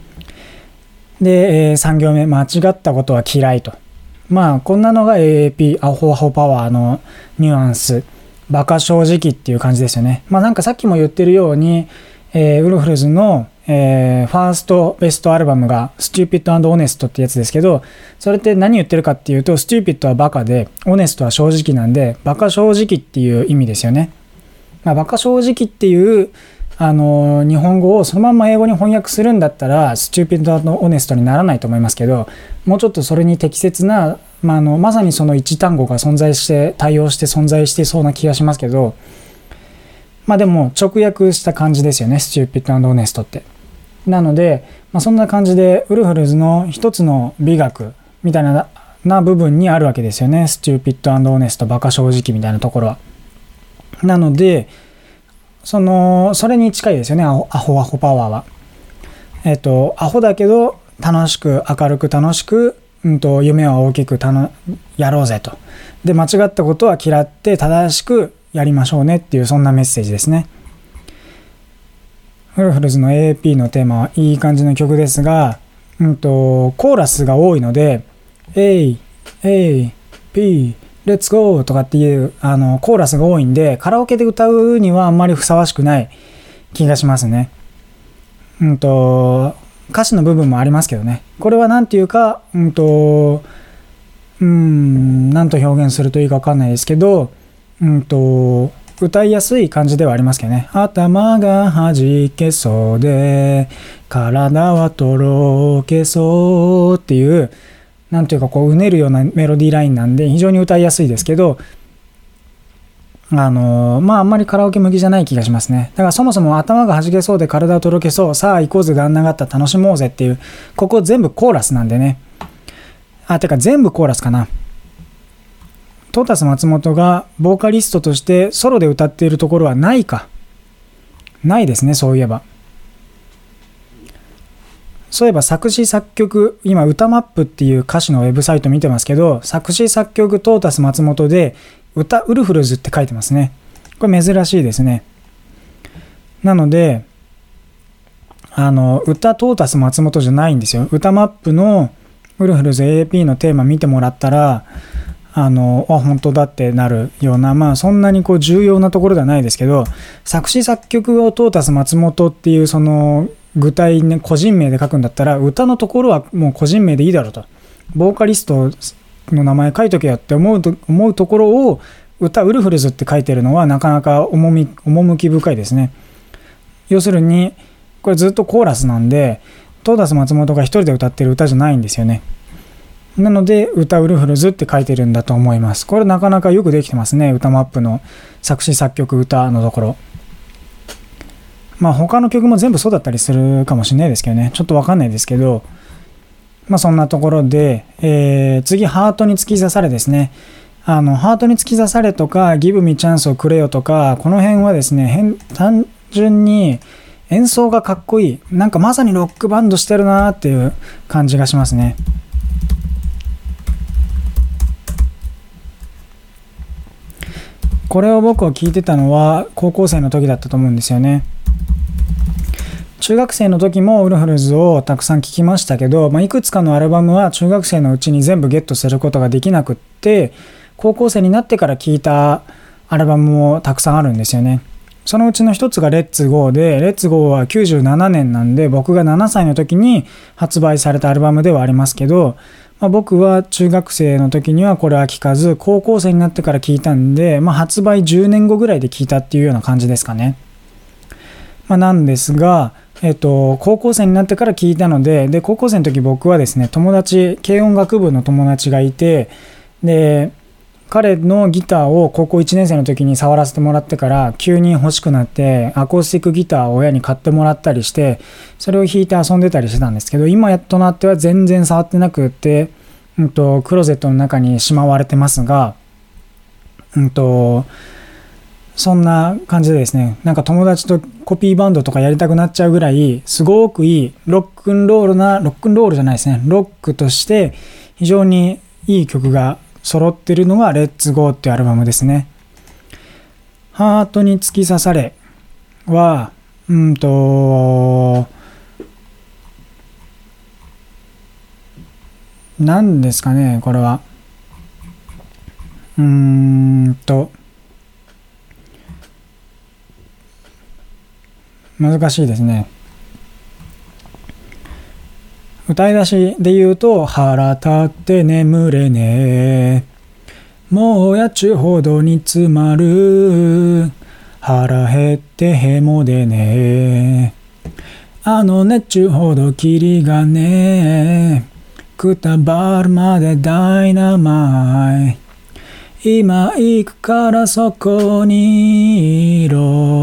[SPEAKER 1] で、さん行目、間違ったことは嫌いと。まあこんなのが エーエーピー アホアホパワーのニュアンス、バカ正直っていう感じですよね。まあなんかさっきも言ってるように、えー、ウルフルズのえー、ファーストベストアルバムが Stupid and Honest ってやつですけど、それって何言ってるかっていうと、Stupid はバカで Honest は正直なんで、バカ正直っていう意味ですよね。まあ、バカ正直っていうあの日本語をそのまんま英語に翻訳するんだったら Stupid and Honest にならないと思いますけど、もうちょっとそれに適切な、まあ、あのまさにその一単語が存在して対応して存在してそうな気がしますけど、まあでも直訳した感じですよね、Stupid and Honest って。なので、まあ、そんな感じでウルフルズの一つの美学みたい な, な部分にあるわけですよね。スチューピッド&オーネスト、バカ正直みたいなところは。なのでそのそれに近いですよね、アホアホアホパワーは。えっとアホだけど楽しく明るく楽しく、うん、と夢は大きくたのやろうぜと。で間違ったことは嫌って正しくやりましょうねっていう、そんなメッセージですね。ウルフルズの エーエーピー のテーマはいい感じの曲ですが、うんとコーラスが多いので A、A、P、レッツゴーとかっていうあのコーラスが多いんで、カラオケで歌うにはあんまりふさわしくない気がしますね。うんと歌詞の部分もありますけどね。これはなんていうか、うんとうーんなんと表現するといいか分かんないですけど、うんと歌いやすい感じではありますけどね。頭が弾けそうで体はとろけそうっていう、なんていうかこううねるようなメロディーラインなんで非常に歌いやすいですけど、あのまああんまりカラオケ向きじゃない気がしますね。だからそもそも頭が弾けそうで体はとろけそう、さあ行こうぜ旦那方楽しもうぜっていう、ここ全部コーラスなんでね。あてか全部コーラスかな。 トータス松本がボーカリストとしてソロで歌っているところはないか。ないですね、そういえば。そういえば作詞作曲、今歌マップっていう歌詞のウェブサイト見てますけど、作詞作曲トータス松本で歌ウルフルズって書いてますね。これ珍しいですね。なので、あの、歌トータス松本じゃないんですよ。歌マップのウルフルズ エーピー のテーマ見てもらったら、あの、あ、本当だってなるような、まあそんなにこう重要なところではないですけど、作詞作曲をトータス松本っていうその具体ね、個人名で書くんだったら、歌のところはもう個人名でいいだろうと。ボーカリストの名前書いとけよって思うと、思うところを、歌ウルフルズって書いてるのはなかなか趣、趣深いですね。要するに、これずっとコーラスなんで、トータス松本が一人で歌ってる歌じゃないんですよね。なので、歌ウルフルズって書いてるんだと思います。これなかなかよくできてますね。歌マップの作詞作曲歌のところ。まあ他の曲も全部そうだったりするかもしれないですけどね。ちょっとわかんないですけど、まあそんなところで、えー、次、ハートに突き刺されですね。あの、ハートに突き刺されとか、ギブミチャンスをくれよとか、この辺はですね、変単純に演奏がかっこいい。なんかまさにロックバンドしてるなーっていう感じがしますね。これを僕は聞いてたのは高校生の時だったと思うんですよね。中学生の時もウルフルズをたくさん聴きましたけど、まあ、いくつかのアルバムは中学生のうちに全部ゲットすることができなくって、高校生になってから聴いたアルバムもたくさんあるんですよね。そのうちの一つがレッツゴーで、レッツゴーはきゅうじゅうななねんなんで、僕がななさいの時に発売されたアルバムではありますけど、まあ、僕は中学生の時にはこれは聴かず、高校生になってから聴いたんで、まあ、発売じゅうねんごぐらいで聴いたっていうような感じですかね。まあ、なんですが、えっと、高校生になってから聴いたので、で、高校生の時僕はですね、友達、軽音楽部の友達がいて、で、彼のギターを高校いちねん生の時に触らせてもらってから急に欲しくなってアコースティックギターを親に買ってもらったりしてそれを弾いて遊んでたりしてたんですけど、今となっては全然触ってなくって、うんと、クローゼットの中にしまわれてますが、うんと、そんな感じでですね、なんか友達とコピーバンドとかやりたくなっちゃうぐらいすごくいいロックンロールな、ロックンロールじゃないですね、ロックとして非常にいい曲が揃ってるのがレッツゴーっていうアルバムですね。ハートに突き刺されは、うんと、何ですかね、これは。うーんと、難しいですね。歌い出しで言うと、腹立って眠れねえ。もうやちゅほどに詰まる。腹減ってへもでねえ。あのねちゅほどキリがねえ。くたばるまでダイナマイ。今行くからそこにいろ。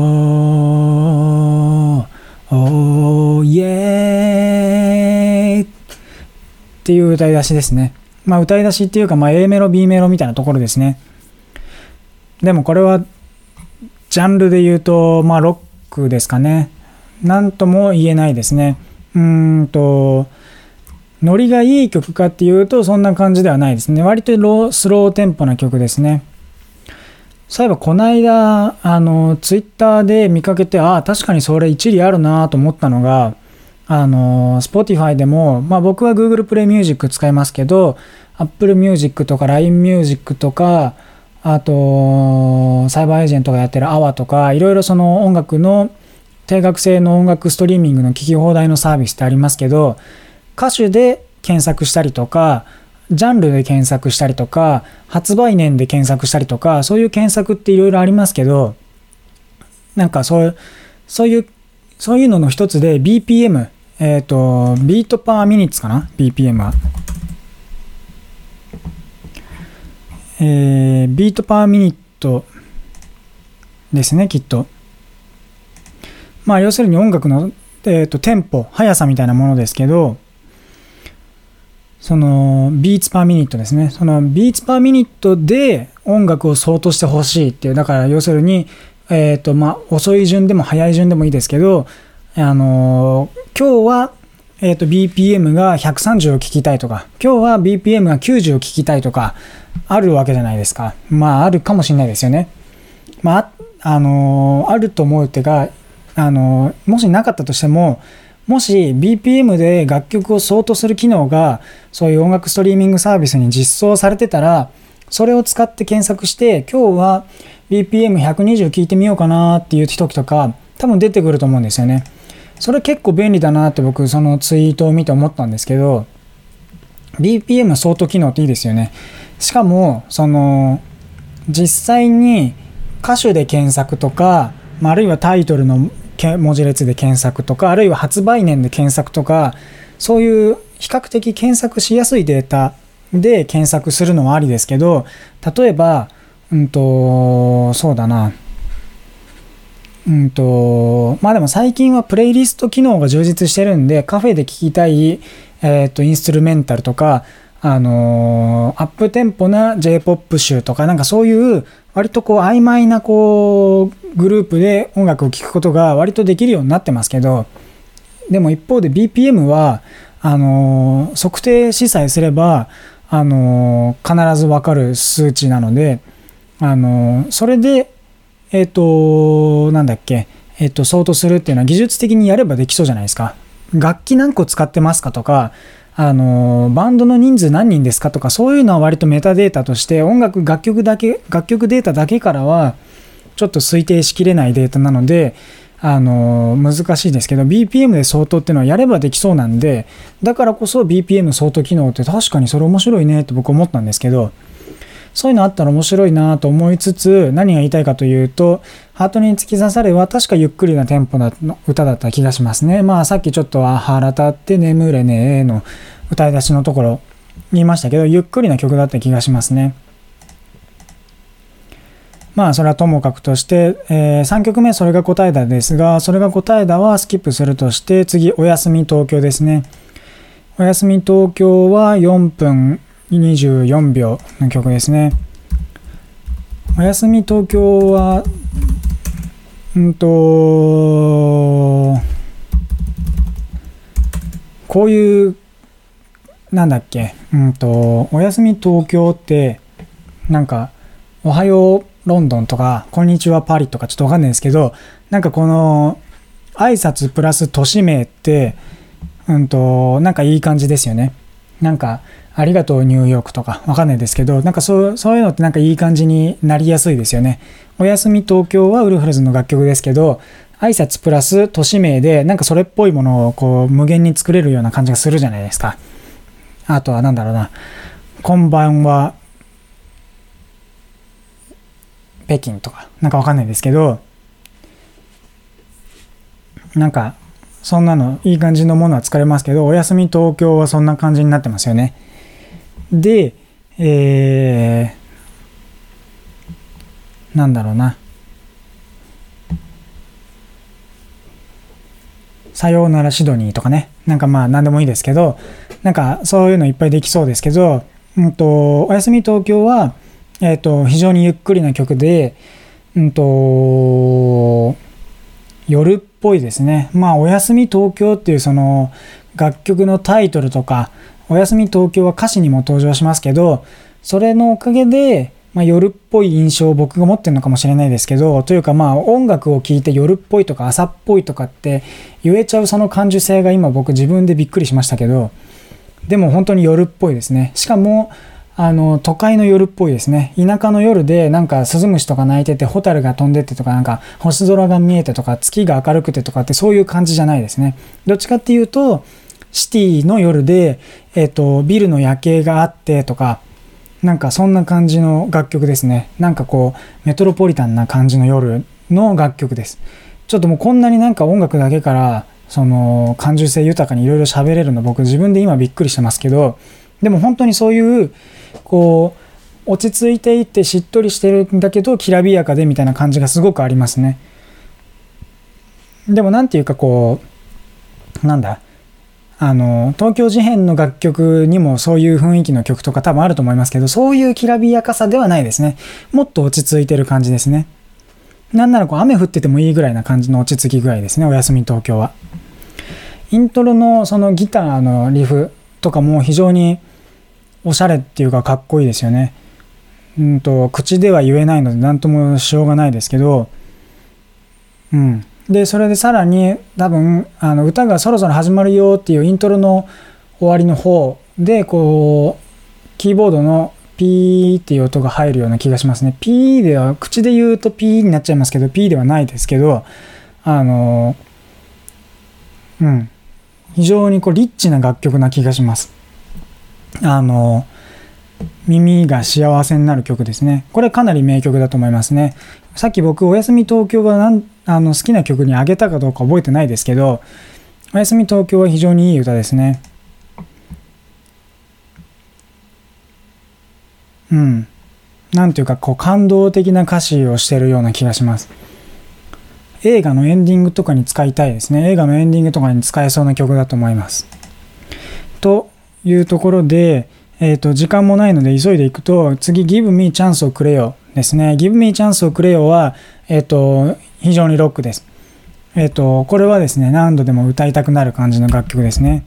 [SPEAKER 1] おーイエーイっていう歌い出しですね。まあ歌い出しっていうか、まあ A メロ B メロみたいなところですね。でもこれはジャンルで言うとまあロックですかね。なんとも言えないですね。うーんとノリがいい曲かっていうとそんな感じではないですね。割とロースローテンポな曲ですね。そういえばこの間あのツイッターで見かけて、ああ確かにそれ一理あるなと思ったのが、あの Spotify でも、まあ僕は Google Play Music 使いますけど、Apple Music とか ライン Music とか、あとサイバーエージェントがやってる エーダブリューエー とか、いろいろその音楽の定額制の音楽ストリーミングの聴き放題のサービスってありますけど、歌手で検索したりとか、ジャンルで検索したりとか、発売年で検索したりとか、そういう検索っていろいろありますけど、なんかそういう、そういう、そういうのの一つで ビーピーエム、えっと、ビートパーミニッツかな ?ビーピーエム は。えー、ビートパーミニットですね、きっと。まあ、要するに音楽の、えーと、テンポ、速さみたいなものですけど、 そのビーツパーミニットですね。そのビーツパーミニットで音楽を相当してほしいっていう、だから要するに、えっとまあ遅い順でも早い順でもいいですけど、あの今日はえっと ビーピーエム がひゃくさんじゅうを聞きたいとか、今日は ビーピーエム がきゅうじゅうを聞きたいとかあるわけじゃないですか。まああるかもしれないですよね。まああのあると思うってか、あのもしなかったとしても、もし ビーピーエム で楽曲をソートする機能がそういう音楽ストリーミングサービスに実装されてたら、それを使って検索して今日は ビーピーエムひゃくにじゅう 聞いてみようかなっていう時とか多分出てくると思うんですよね。それ結構便利だなって僕そのツイートを見て思ったんですけど、 ビーピーエム ソート機能っていいですよね。しかもその実際に歌手で検索とか、あるいはタイトルの文字列で検索とか、あるいは発売年で検索とか、そういう比較的検索しやすいデータで検索するのはありですけど、例えばうんとそうだなうんとまあでも最近はプレイリスト機能が充実してるんで、カフェで聴きたい、えー、とインストゥルメンタルとか、あのー、アップテンポな J-ポップ 集とか、なんかそういう割とこう曖昧なこうグループで音楽を聴くことが割とできるようになってますけど、でも一方で ビーピーエム はあのー、測定しさえすれば、あのー、必ず分かる数値なので、あのー、それでえっとなんだっけえっとソートするっていうのは技術的にやればできそうじゃないですか。楽器何個使ってますかとか、あのバンドの人数何人ですかとか、そういうのは割とメタデータとして、音楽楽曲だけ楽曲データだけからはちょっと推定しきれないデータなので、あの難しいですけど ビーピーエム で相当っていうのはやればできそうなんで、だからこそ ビーピーエム 相当機能って確かにそれ面白いねって僕思ったんですけど、そういうのあったら面白いなと思いつつ、何が言いたいかというと、ハートに突き刺されは確かゆっくりなテンポの歌だった気がしますね。まあさっきちょっとは腹立って眠れねえの歌い出しのところ言いましたけど、ゆっくりな曲だった気がしますね。まあそれはともかくとして、えー、さんきょくめそれが答えだですが、それが答えだはスキップするとして、次おやすみ東京ですね。おやすみ東京はよんぷんにじゅうよんびょうの曲ですね。おやすみ東京はうんとこういうなんだっけうんとおやすみ東京ってなんかおはようロンドンとかこんにちはパリとかちょっとわかんないですけど、なんかこの挨拶プラス都市名ってうんとなんかいい感じですよね。なんかありがとうニューヨークとかわかんないですけど、なんかそう、そういうのってなんかいい感じになりやすいですよね。おやすみ東京はウルフルズの楽曲ですけど、挨拶プラス都市名でなんかそれっぽいものをこう無限に作れるような感じがするじゃないですか。あとはなんだろうな、こんばんは北京とかなんかわかんないですけど、なんかそんなのいい感じのものは作れますけど、おやすみ東京はそんな感じになってますよね。で、えー、なんだろうな、さようならシドニーとかね、なんかまあ何でもいいですけど、なんかそういうのいっぱいできそうですけど、うんとおやすみ東京はえっと非常にゆっくりな曲で、うんと夜っぽいですね。まあおやすみ東京っていうその楽曲のタイトルとか、おやすみ東京は歌詞にも登場しますけど、それのおかげで、まあ、夜っぽい印象を僕が持ってるのかもしれないですけど、というかまあ音楽を聴いて夜っぽいとか朝っぽいとかって言えちゃうその感受性が今僕自分でびっくりしましたけど、でも本当に夜っぽいですね。しかもあの都会の夜っぽいですね。田舎の夜でなんかスズムシとか鳴いてて、ホタルが飛んでってとか、なんか星空が見えてとか、月が明るくてとかってそういう感じじゃないですね。どっちかっていうとシティの夜で、えっと、ビルの夜景があってとか、なんかそんな感じの楽曲ですね。なんかこうメトロポリタンな感じの夜の楽曲です。ちょっともうこんなになんか音楽だけからその感受性豊かにいろいろ喋れるの僕自分で今びっくりしてますけど、でも本当にそういうこう落ち着いていてしっとりしてるんだけどきらびやかでみたいな感じがすごくありますね。でもなんていうかこうなんだあの東京事変の楽曲にもそういう雰囲気の曲とか多分あると思いますけど、そういうきらびやかさではないですね。もっと落ち着いてる感じですね。なんならこう雨降っててもいいぐらいな感じの落ち着き具合ですね、おやすみ東京は。イントロのそのギターのリフとかも非常におしゃれっていうかかっこいいですよね。うんと口では言えないので何ともしようがないですけど、うん、でそれでさらに多分あの歌がそろそろ始まるよっていうイントロの終わりの方でこうキーボードのピーっていう音が入るような気がしますね。ピーでは口で言うとピーになっちゃいますけど、ピーではないですけど、あのうん非常にこうリッチな楽曲な気がします。あの耳が幸せになる曲ですね。これかなり名曲だと思いますね。さっき僕おやすみ東京がなんあの好きな曲にあげたかどうか覚えてないですけど、おやすみ東京は非常にいい歌ですね。うん、なんていうかこう感動的な歌詞をしてるような気がします。映画のエンディングとかに使いたいですね。映画のエンディングとかに使えそうな曲だと思います。というところで、えーと、時間もないので急いでいくと、次 Give Me Chance をくれよですね。Give Me Chance をくれよは、えーと、非常にロックです。えーと、これはですね、何度でも歌いたくなる感じの楽曲ですね。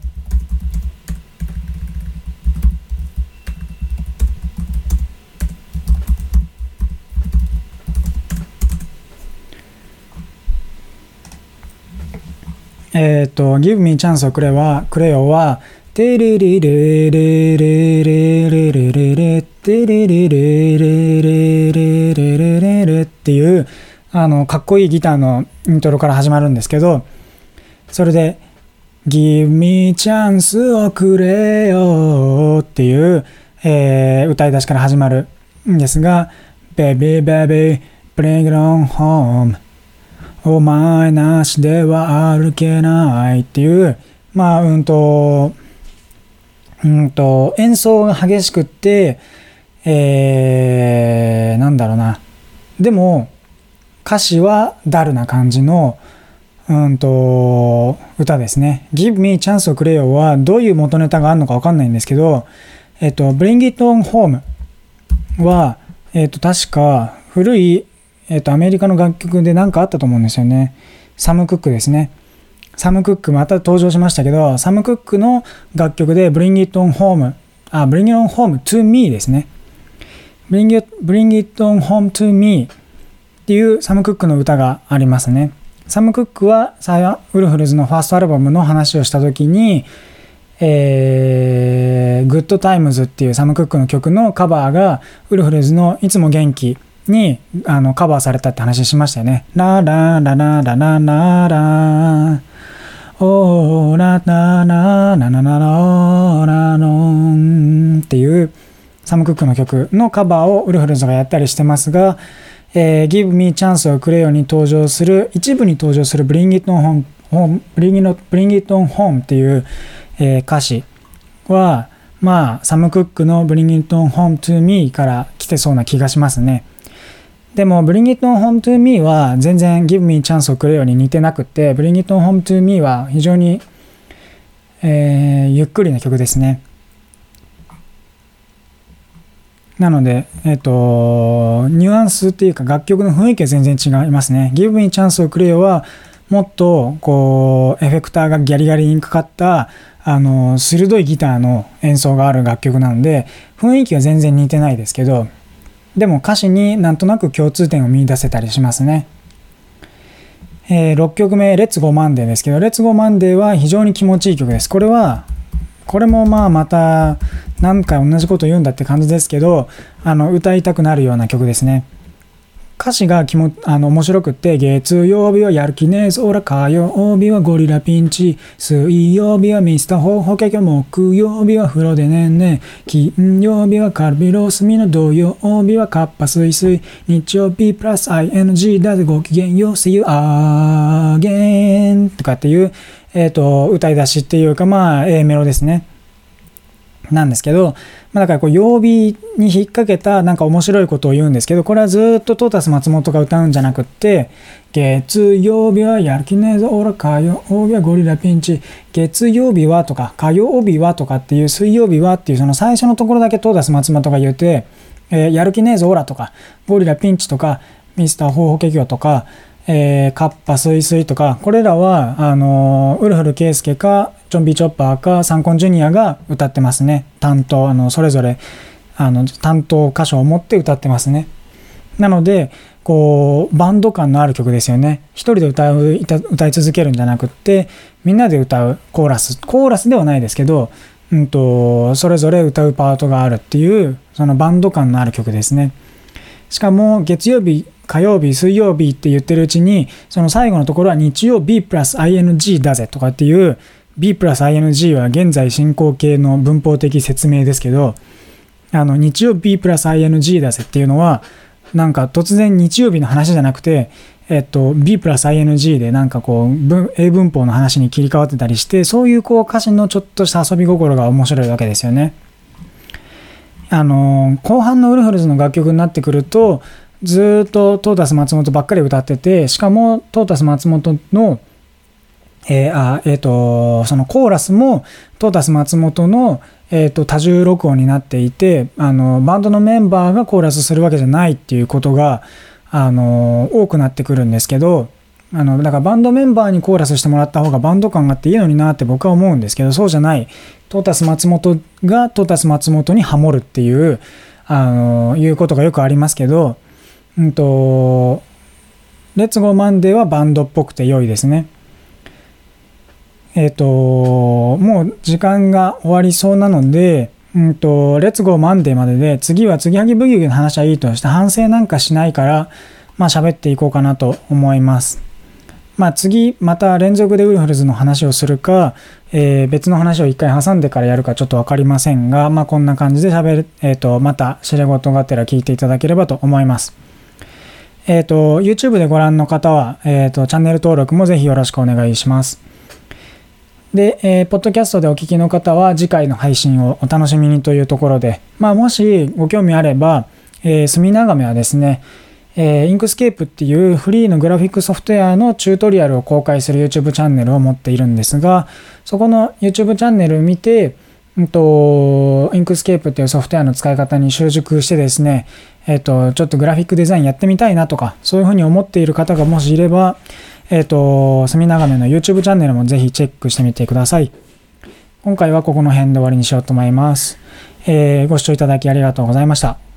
[SPEAKER 1] えっと、Give Me Chance をくれは、くれよは、テレレレレレレレレレレテレレレレレレレレレレっていう、あの、かっこいいギターのイントロから始まるんですけど、それで、Give Me Chance をくれよっていう、えー、歌い出しから始まるんですが、Baby, baby, bring it on home。お前なしでは歩けないっていう、まあ、うんと、うんと、演奏が激しくって、えー、なんだろうな。でも、歌詞はダルな感じの、うんと、歌ですね。Give Me Chance をくれよは、どういう元ネタがあるのかわかんないんですけど、えっと、Bring It On Home は、えっと、確か、古い、えっと、アメリカの楽曲で何かあったと思うんですよね。サム・クックですね。サム・クックまた登場しましたけど、サム・クックの楽曲で Bring It On Home、あ、Bring It On Home to Me ですね。Bring It, Bring It On Home to Me っていうサム・クックの歌がありますね。サム・クックはサイ・ウルフルズのファーストアルバムの話をしたときに、えー、Good Times っていうサム・クックの曲のカバーがウルフルズのいつも元気にあのカバーされたって話しましたよね。ララララララララオーラララララララロンっていうサム・クックの曲のカバーをウルフルズがやったりしてますが、えー、Give Me Chance をくれよに登場する一部に登場する Bring It On Home Bring It, Bring It On Home っていう、えー、歌詞はまあサム・クックの Bring It On Home to Me から来てそうな気がしますね。でも Bring It On Home to Me は全然 Give Me Chance をくれよに似てなくて、 Bring It On Home to Me は非常に、えー、ゆっくりな曲ですね。なので、えっと、ニュアンスっていうか楽曲の雰囲気は全然違いますね。Give Me Chance をくれよはもっとこうエフェクターがギャリギャリにかかったあの鋭いギターの演奏がある楽曲なので雰囲気は全然似てないですけど、でも歌詞になんとなく共通点を見出せたりしますね。えー、ろっきょくめ Let's Go Monday ですけど、 Let's Go Monday は非常に気持ちいい曲です。これはこれもまあまた何回同じこと言うんだって感じですけど、あの歌いたくなるような曲ですね。歌詞がきもあの面白くって、月曜日はやる気ねえぞ、ら火曜日はゴリラピンチ、水曜日はミスターホーホケキョ、木曜日は風呂でねんね、金曜日はカルビロースミの、土曜日はカッパスイスイ、日曜日プラス アイエヌジー だぜごきげんよう See you again とかっていう、えーと、歌い出しっていうかまあ A メロですね。 なんですけど、まあ、だからこう曜日に引っ掛けたなんか面白いことを言うんですけど、これはずっとトータス松本が歌うんじゃなくって、月曜日はやる気ねえぞ、オラ火曜日はゴリラピンチ、月曜日はとか火曜日はとかっていう水曜日はっていうその最初のところだけトータス松本が言って、えー、やる気ねえぞオラとかゴリラピンチとかミスターホーホケキョとか、えー、カッパスイスイとか、これらはあのー、ウルフルケイスケかジョンビーチョッパーかサンコンジュニアが歌ってますね。担当あのそれぞれあの担当箇所を持って歌ってますね。なのでこうバンド感のある曲ですよね。一人で歌う歌い続けるんじゃなくってみんなで歌うコーラスコーラスではないですけど、うんとそれぞれ歌うパートがあるっていうそのバンド感のある曲ですね。しかも月曜日火曜日水曜日って言ってるうちにその最後のところは日曜 B プラス アイエヌジー だぜとかっていう B プラス アイエヌジー は現在進行形の文法的説明ですけど、あの日曜 B プラス アイエヌジー だぜっていうのはなんか突然日曜日の話じゃなくて、えっと B プラス アイエヌジー でなんかこう文英文法の話に切り替わってたりして、そういうこう歌詞のちょっとした遊び心が面白いわけですよね。あの後半のウルフルズの楽曲になってくるとずっとトータス松本ばっかり歌ってて、しかもトータス松本のえーあえー、とそのコーラスもトータス松本の、えー、と多重録音になっていて、あのバンドのメンバーがコーラスするわけじゃないっていうことがあの多くなってくるんですけど、あのだからバンドメンバーにコーラスしてもらった方がバンド感があっていいのになって僕は思うんですけど、そうじゃない、トータス松本がトータス松本にハモるっていうあのいうことがよくありますけど、うんとレッツゴーマンデーはバンドっぽくて良いですね。えっと、もう時間が終わりそうなので、うんと、レッツゴーマンデーまでで、次は継ぎはぎブギウギの話はいいとして、反省なんかしないから、まあ喋っていこうかなと思います。まあ次、また連続でウルフルズの話をするか、えー、別の話を一回挟んでからやるかちょっとわかりませんが、まあこんな感じで喋る、えっと、また知れ事がてら聞いていただければと思います。えっと、YouTube でご覧の方は、えっと、チャンネル登録もぜひよろしくお願いします。で、えー、ポッドキャストでお聞きの方は次回の配信をお楽しみにというところで、まあもしご興味あれば、えー、墨眺めはですね、えー、インクスケープっていうフリーのグラフィックソフトウェアのチュートリアルを公開する YouTube チャンネルを持っているんですが、そこの YouTube チャンネルを見て、うんと、インクスケープっていうソフトウェアの使い方に習熟してですね、えっと、ちょっとグラフィックデザインやってみたいなとか、そういうふうに思っている方がもしいれば、えっと、墨眺めの YouTube チャンネルもぜひチェックしてみてください。今回はここの辺で終わりにしようと思います。えー、ご視聴いただきありがとうございました。